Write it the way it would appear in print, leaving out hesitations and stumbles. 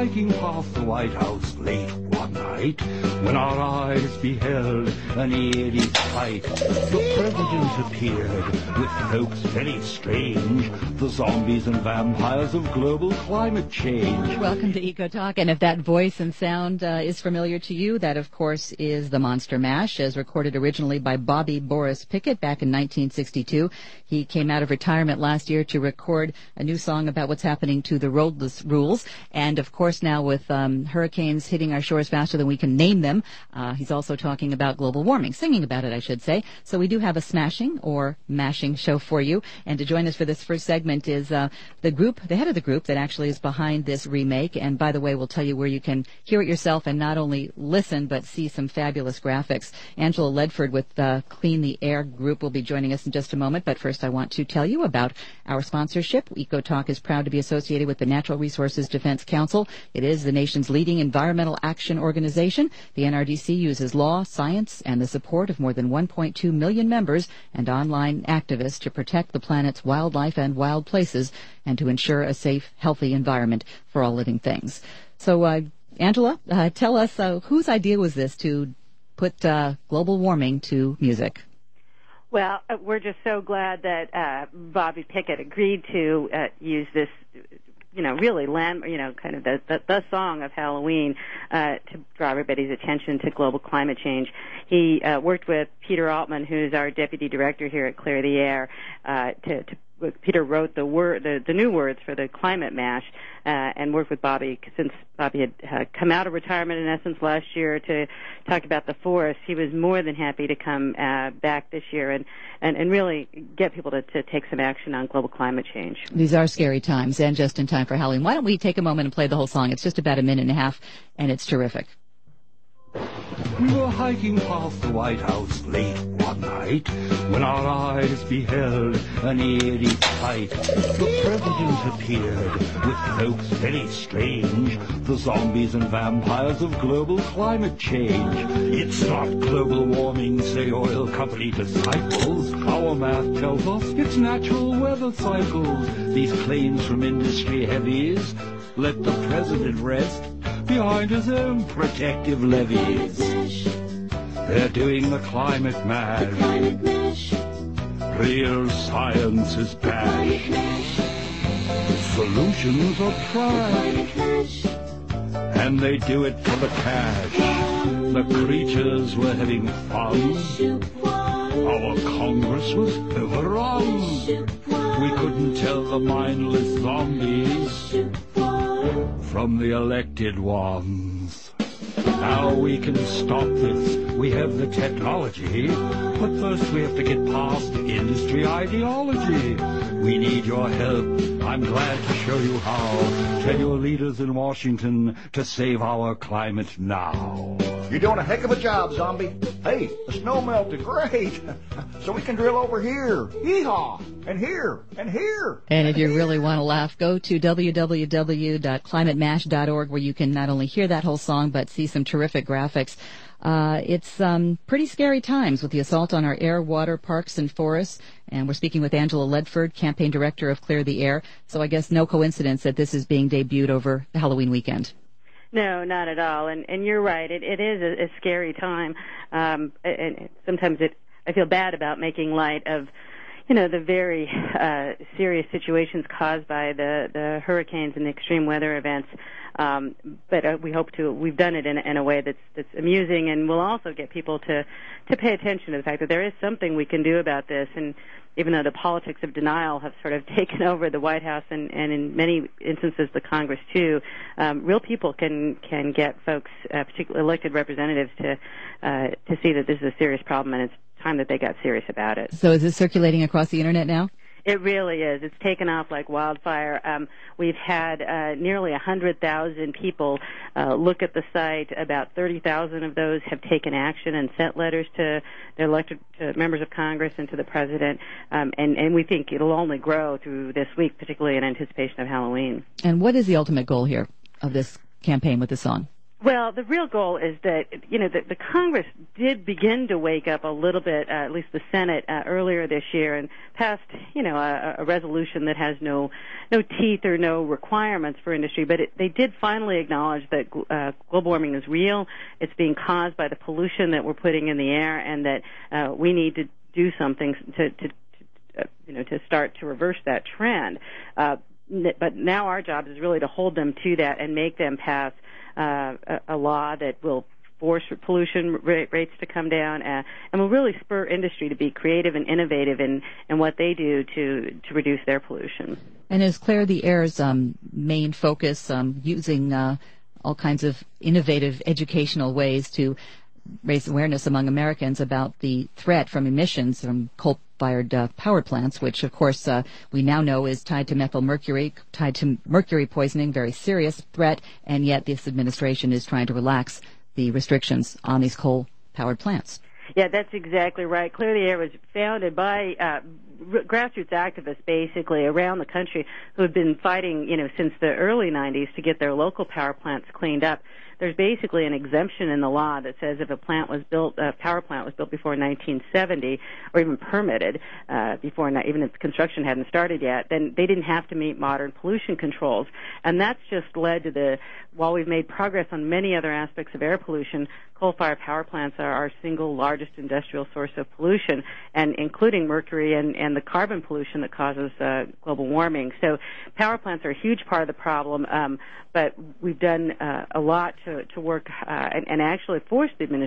hiking past the White House late one night when our eyes beheld an eerie sight. The president appeared with folks very strange, the zombies and vampires of global climate change. Welcome to Eco Talk, and if that voice and sound is familiar to you, that of course is the Monster Mash, as recorded originally by Bobby Boris Pickett back in 1962. He came out of retirement last year to record a new song about what's happening to the roadless rules, and of course now with hurricanes hitting our shores faster than we can name them, he's also talking about global warming, singing about it, I should say. So we do have a smashing or mashing show for you, and to join us for this first segment is the head of the group that actually is behind this remake, and by the way, we'll tell you where you can hear it yourself and not only listen but see some fabulous graphics. Angela Ledford with Clean the Air Group will be joining us in just a moment, but first I want to tell you about our sponsorship. Eco Talk is proud to be associated with the Natural Resources Defense Council. It is the nation's leading environmental action organization. The NRDC uses law, science, and the support of more than 1.2 million members and online activists to protect the planet's wildlife and wild places and to ensure a safe, healthy environment for all living things. So, Angela, tell us whose idea was this to put global warming to music? Well, we're just so glad that Bobby Pickett agreed to use this, really kind of the song of Halloween to draw everybody's attention to global climate change. He worked with Peter Altman, who's our deputy director here at Clear the Air, Peter wrote the new words for the Climate Mash, and worked with Bobby since Bobby had come out of retirement in essence last year to talk about the forest. He was more than happy to come back this year and really get people to take some action on global climate change. These are scary times, and just in time for Halloween. Why don't we take a moment and play the whole song? It's just about a minute and a half, and it's terrific. We were hiking past the White House late one night when our eyes beheld an eerie sight. The president appeared with folks very strange, the zombies and vampires of global climate change. It's not global warming, say oil company disciples. Our math tells us it's natural weather cycles. These claims from industry heavies let the president rest behind his own protective levees. They're doing the climate mash. Real science is bad. Solutions are trash. And they do it for the cash. The creatures were having fun. Our Congress was overrun. We couldn't tell the mindless zombies from the elected ones. Now we can stop this. We have the technology. But first we have to get past industry ideology. We need your help. I'm glad to show you how. Tell your leaders in Washington to save our climate now. You're doing a heck of a job, Zombie. Hey, the snow melted. Great. So we can drill over here. Yeehaw. And here. And here. And if you really want to laugh, go to www.climatemash.org where you can not only hear that whole song but see some terrific graphics. It's pretty scary times with the assault on our air, water, parks, and forests. And we're speaking with Angela Ledford, campaign director of Clear the Air. So I guess no coincidence that this is being debuted over the Halloween weekend. No, not at all. And you're right. It is a scary time. And sometimes I feel bad about making light of, the very serious situations caused by the hurricanes and the extreme weather events. But we've done it in a way that's amusing, and will also get people to pay attention to the fact that there is something we can do about this. And even though the politics of denial have sort of taken over the White House and in many instances the Congress too, real people can get folks, particularly elected representatives, to see that this is a serious problem, and it's time that they got serious about it. So is this circulating across the internet now? It really is. It's taken off like wildfire. We've had nearly 100,000 people look at the site. About 30,000 of those have taken action and sent letters to their elected members of Congress and to the president. And we think it'll only grow through this week, particularly in anticipation of Halloween. And what is the ultimate goal here of this campaign with the song? Well, the real goal is that, the Congress did begin to wake up a little bit, at least the Senate, earlier this year, and passed, a resolution that has no teeth or no requirements for industry, but they did finally acknowledge that global warming is real. It's being caused by the pollution that we're putting in the air, and that we need to do something to start to reverse that trend. But now our job is really to hold them to that and make them pass a law that will force pollution rates to come down, and will really spur industry to be creative and innovative in what they do to reduce their pollution. And is Clear the Air's main focus using all kinds of innovative educational ways to raise awareness among Americans about the threat from emissions from coal-fired power plants, which, of course, we now know is tied to methylmercury, tied to mercury poisoning, very serious threat, and yet this administration is trying to relax the restrictions on these coal-powered plants. Yeah, that's exactly right. Clear the Air was founded by grassroots activists, basically, around the country who have been fighting, since the early 90s to get their local power plants cleaned up. There's basically an exemption in the law that says if a power plant was built before 1970, or even permitted even if construction hadn't started yet, then they didn't have to meet modern pollution controls. And that's just led to while we've made progress on many other aspects of air pollution, coal-fired power plants are our single largest industrial source of pollution, and including mercury and the carbon pollution that causes global warming. So power plants are a huge part of the problem, but we've done a lot to work and actually force the administration